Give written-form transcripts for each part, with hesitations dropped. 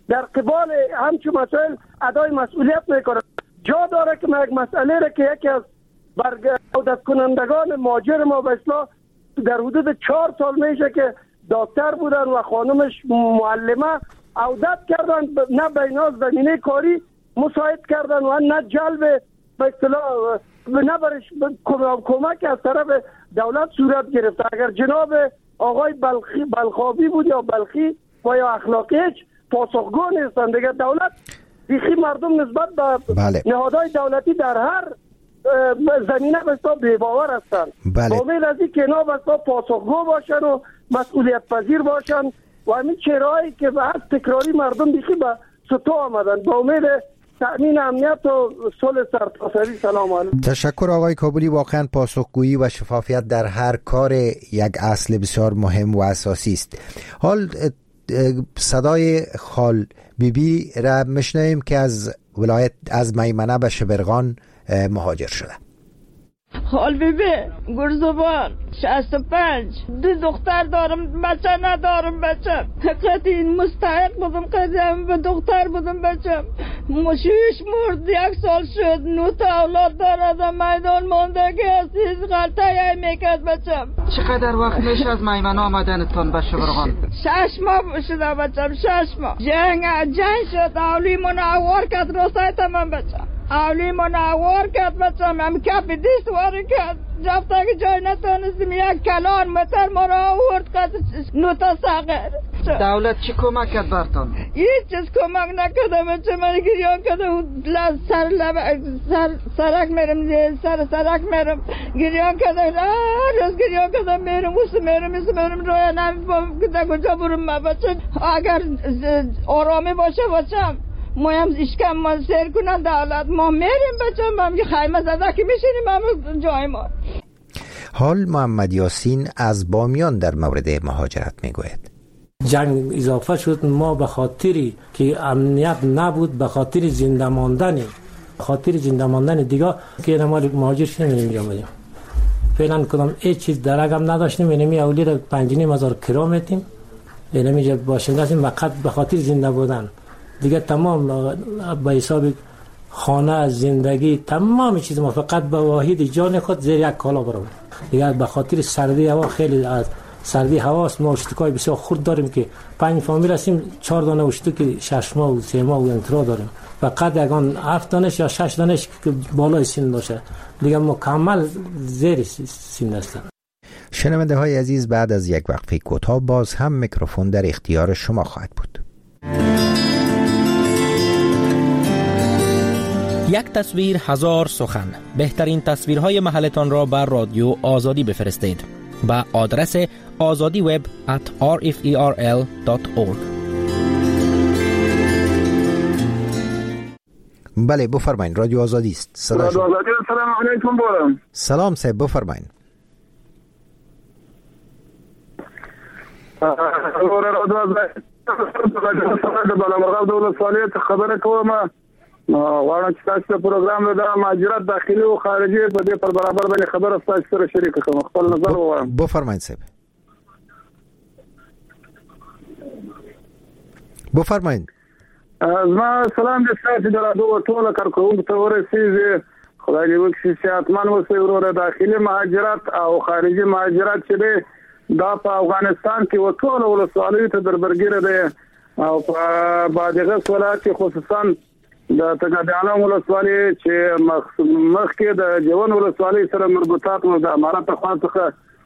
در قبال همچون مسائل ادای مسئولیت میکنه. جا داره که ما یک مسئله را که یکی از عودت کنندگان ماجر ما به اصلاح در حدود 4 سال میشه که دکتر بودن و خانمش معلمه عودت کردن، نه بینا زمینه کاری مساعد کردن و نه جلب به اصطلاح نه برش کمک از طرف دولت صورت گرفت. اگر جناب آقای بلخابی بود یا بلخی و یا اخلاقی هیچ پاسخگو نیستن دیگه. دولت بیخی مردم نسبت به نهادهای دولتی در هر زمینه بستا بی‌باور هستن. امید از این که اینا بستا پاسخگو باشن و مسئولیت پذیر باشن و همین چهرهایی که به هر تکراری مردم بیخی به سطح آمدن. با امید تأمین امنیت و صلح سرتاسری. سلام علیکم. تشکر آقای کابلی. واقعا پاسخگویی و شفافیت در هر کار یک اصل بسیار مهم و اساسی است. حال صدای خال بیبی را میشنویم که از ولایت از میمنه به شبرغان مهاجر شده. خال بیبی گرزبان 65 2 دختر دارم، بچه ندارم. بچه حقیقت این مستحق بودم، قدم به دختر بودم. بچه مشویش مرد 1 سال شد. 9 تا اولاد دارد. میدان مانده که هستیز غلطه میکرد. بچه چقدر وقت میشه از میمنه آمدنتون به شبرغان؟ 6 ماه شده. بچه 6 ماه جنگ شد. اولی منعوار کرد راستای تمام. بچه اولی منعوار کرد. بچه هم کپ دیست واری کرد. جفته که جای نتونستیم یک کلان متر ما را آورد قد 9 تا ساغر. دولت چی کمک کرد برتون؟ هیچ چیز کمک نکرده. بچه من گریان کرده سرک میرم سرک میرم گریان کرده. روز گریان کرده میرم میرم روی نمیفهم که در کجا برم. ما بچه اگر آرامی باشه بچم ما هم اشکم ما سیر کنن دولت ما میریم. بچه ما یه خیمه زده که میشینیم همه جای ما. حال محمد یاسین از بامیان در مورد مهاجرت میگوید. جنگ اضافه شد. ما به خاطری که امنیت نبود، به خاطر زنده ماندن دیگه که ما مهاجر شدیم اینجا فعلا کدام هیچ چیز درگم نداشتیم. اینمی اولی را 5,500 کرا میتیم. اینمی باشنده هستیم فقط به خاطر زنده بودن. دیگه تمام به حساب خانه، زندگی، تمام چیز ما فقط به واحد جان خود زیر یک کالا برام. دیگه به خاطر سردی هوا، خیلی از سردی هواست ما اشتکای بسیار خرد داریم که 5 فامیل هستیم. 4 دانه اشتک 6 ماه و 3 ماه و انترا داریم. فقط یگان 7 دانش یا 6 دانش که بالای سن داشته. دیگه مکمل زیر سن هستن. شنونده های عزیز، بعد از یک وقفه کوتاه باز هم میکروفون در اختیار شما خواهد بود. یک تصویر 1000 سخن. بهترین تصویرهای محلتان را بر رادیو آزادی بفرستید با آدرس azadiweb@rferl.org. بله بفرمایین. رادیو آزادی است. سلام علیکم. بارم سلام صاحب بفرمایین. خبره کومه وانا چې تاسو پروګرام له مهاجرت داخلي او خارجي په دې پر برابر باندې خبره تاسو سره شریک کوم. خپل نظر ووایم. بفرمایئ صاحب. بفرمایئ. زما سلام دې تاسو درادو ټول کارکونکو ته ورسیږي. خدای دې وکړي چې اتمن وسه ورور داخلي مهاجرت او خارجي مهاجرت چې دا په افغانستان کې وټول ولسوالیو ته دربرګیره ده او په بادغه ولایت خصوصا د تګدانو ولسوالۍ چې مخکې د جوان ولسوالۍ سره مربوطات و د امارات خاصه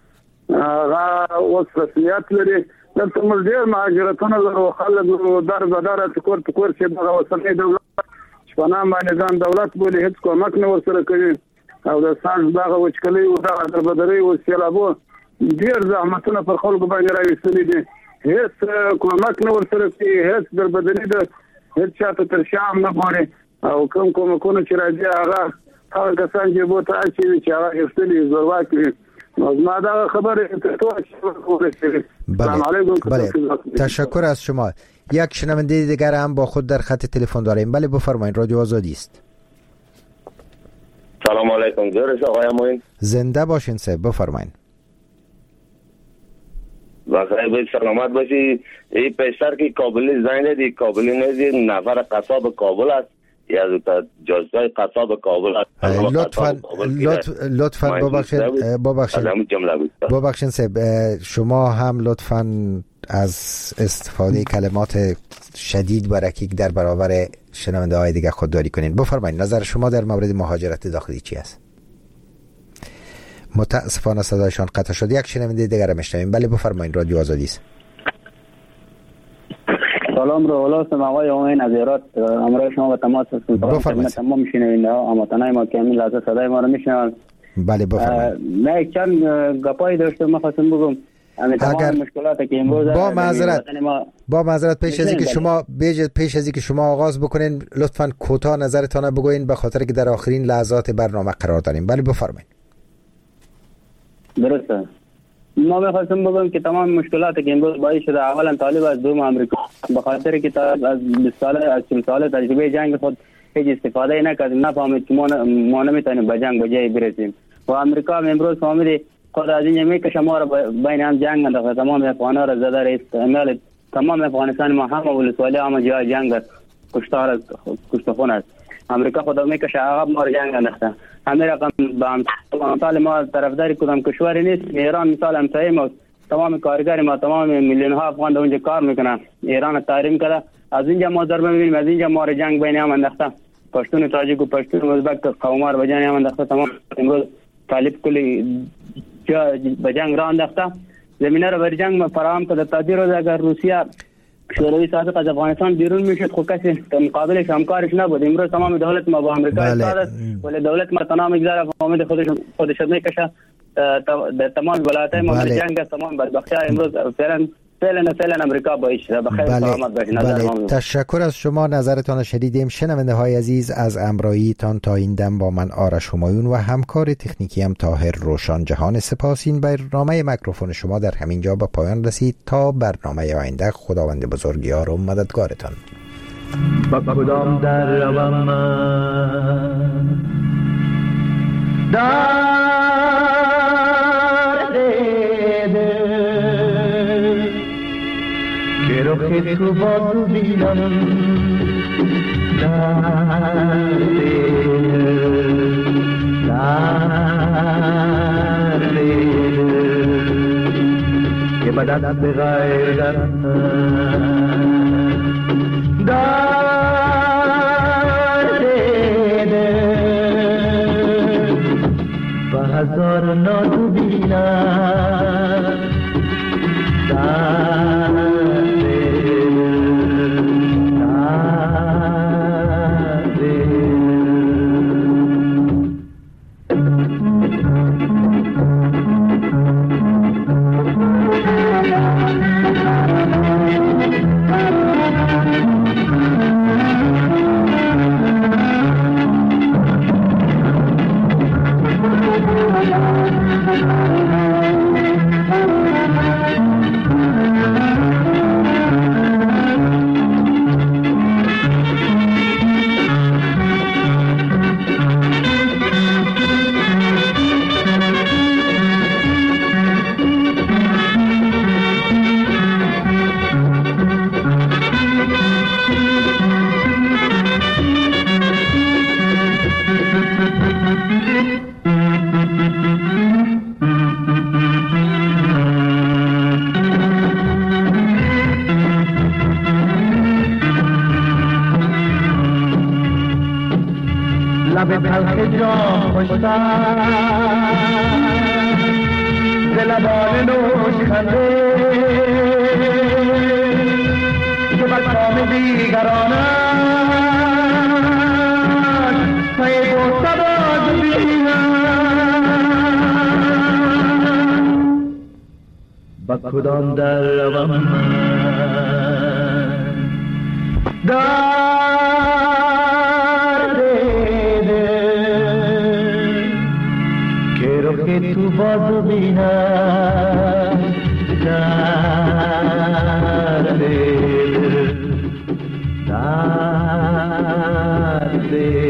اوس رسمیت لري. دلته موږ ډېر مهاجرتونه لرو. خلک در بدر تکور چې د وسلې دولت شپنه باندې ځان دولت بولي هیڅ کومک نه ورسره کوي او د سانس دغه وچکلي او د بدري او سیلابو ډېر زحمتونه پر خلکو باندې راوستلي دي. هیڅ کومک نه ورسره کوي. هیڅ در بدني د هیڅ چاته تر شام نه غواړي او کومکونه چې راځي هغه کسان چې بوته چې هغه استلی زورواکي. ما دا خبره بله تشکر از شما. یک شنونده دیگر هم با خود در خط تلفن داریم. بله بفرمایید. رادیو آزادی است. سلام علیکم. جورش آقای معین. زنده باشین صاحب بفرمایید. و خیلی سلامت باشی. این پیشتر که کابلی زنگ دی، کابلی نیزی نفر قصاب کابل است یا جزای قصاب کابل است. لطفاً ببخشید صاحب، شما هم لطفاً از استفاده کلمات شدید و رکیک در برابر شنونده های دیگه خودداری کنین. بفرمایید نظر شما در مورد مهاجرت داخلی چی است؟ متاسفانه صدایشان قطع شد. یک شنونده دیگر را میشنویم. بله بفرمایید، رادیو آزادی است. سلام رو ولاسم آقای امین از ایراد، امروز شما با تماس هستم. بفرمایید. تمام میشنوید اما تنهای ما کامل لازم صدای ما رو میشنوند. بله بفرمایید. من چند گپایی داشتم می‌خواستم بگم. اگر مشکلاتی که امروز با معذرت پیش از اینکه شما آغاز بکنین لطفاً کوتاه نظرتان بگوین، به خاطر که در آخرین لحظات برنامه قرار داریم. بله بفرمایید. درسته. ما می‌خواستم بگم که تمام مشکلاتی که امروز باعث شده، اولا طالب از دوم آمریکا، به خاطر که از 20 ساله از 30 ساله تجربه جنگ خود هیچ استفاده نکرد، نفهمید که ما نمیتونیم به جنگ به جایی برسیم. و آمریکا امروز فهمید خود از این میکشه ما را بین هم جنگ انداخته، تمام افغانا را زده، رئیس اعمال تمام افغانستان ما همه ولسوالی همه جای جنگ است، کشتخون است. آمریکا خود میکشه عقب ما را جنگ انداخته. همین رقم به امثال ما طرفداری کدام کشوری نیست. ایران مثال همسایه ما، تمام کارگر ما، تمام میلیون ها افغان اونجا کار میکنن، ایران تحریم کرده. از اینجا ما ضربه میبینیم، از اینجا ما را جنگ بین هم انداخته، پشتون تاجیک و پشتون ازبک قومار به جنگ هم انداخته. تمام امروز طالب کلی به جنگ را انداخته، زمینه را بر جنگ فراهم کرده. تا دیر روز اگر روسیه شوروی سابق از افغانستان بیرون میشد خب کسی مقابلش همکارش نبود. امروز تمام دولت ما با آمریکا ایستاده است، ولی دولت ما تمام میگذاره فهمید خودش میکشه در تمام ولایت‌های ما جنگ است. تمام بدبختی‌ها امروز فعلا امریکا باعث شده. بخیر سلامت باشید. بله. تشکر از شما، نظرتان شنیدیم. شنونده های عزیز، از همراهیتان تا این دم با من آرش همایون و همکار تکنیکی هم طاهر روشن جهان سپاس. این برنامه میکروفون شما در همین جا به پایان رسید. تا برنامه آینده، خداوند بزرگیار و مددگارتان. با کدام در روم من رخ تو بازو بیدم که بدت به غیر و هزار نادو بینم لب تلخ جام خوشتر دلبان نوش خنده که بر کام دیگرانم پای بوسته باز بینم با کدام در روم من که تو بازو بینم در دل